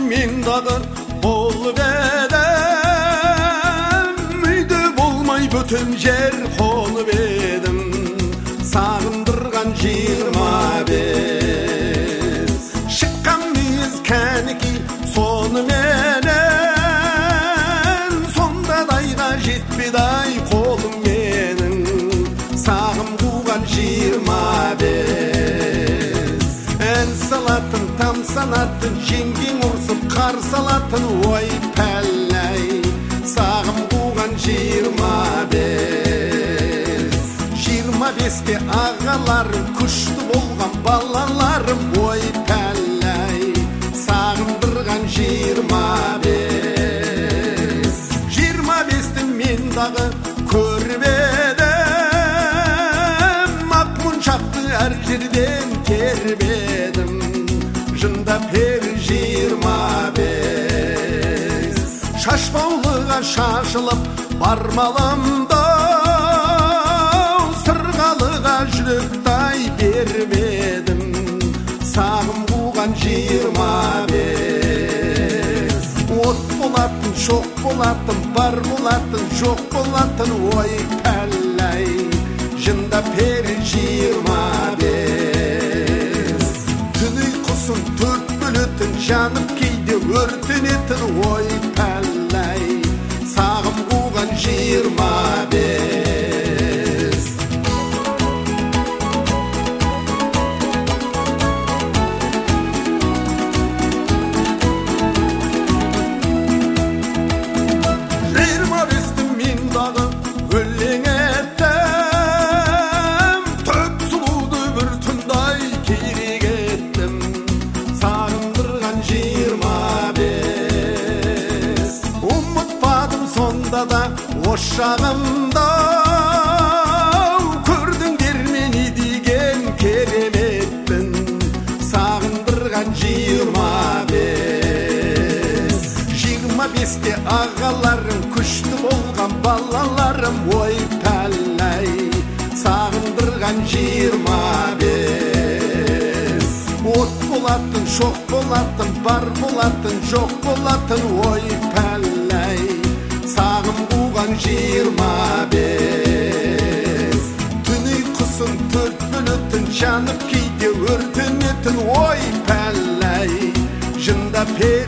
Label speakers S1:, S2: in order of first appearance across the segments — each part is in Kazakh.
S1: мен дағы болып едім, үйде болмай бөтен жер қолып едім, сағындырған 25. Шыққан мез кәнеки соны менен, сондадайға жетпеді-ай қолым менің, сағым қуған 25. Ән салатын, там санатын, жеңгең ұрсып қар салатын, ой пәлләй, сағым қуған 25. 25-те ағаларым, күшті болған балаларым, ой пәлләй, сағындырған 25. 25-ті мен дағы көріп едім, ақ мұншақты әр жерден теріп едім, жында пер 25. Шашбаулыға шашылып бармалымды, сырғалыға жүректай беріп едім, сағым қуған 25. От болатын, шоқ болатын, бар болатын, жоқ болатын, ой пәлләй, жында пер 25. Түн ұйқысын төрт бөлетін, жанып кейде өртенетін, ой пәлләй, сағым қуған 25. Өлең еттім, төп сұлуды бір түндай керек еттім, сағындырған 25. Ұмытпадым сонда да ошағымда, көрдіңдер мені деген кереметпін, сағындырған 25. 25-те ағаларым, күшті болған балаларым, ой пәлләй, сағындырған 25. От болатын, шоқ болатын, бар болатын, жоқ болатын, ой пәлләй, сағым қуған 25. Түн ұйқысын төрт бөлетін, жанып кейде өртенетін, ой пәлләй, жында пер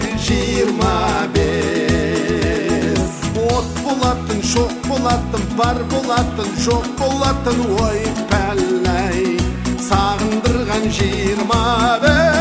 S1: 25. От болатын, шоқ болатын, бар болатын, жоқ болатын, ой пәлләй, сағындырған 25.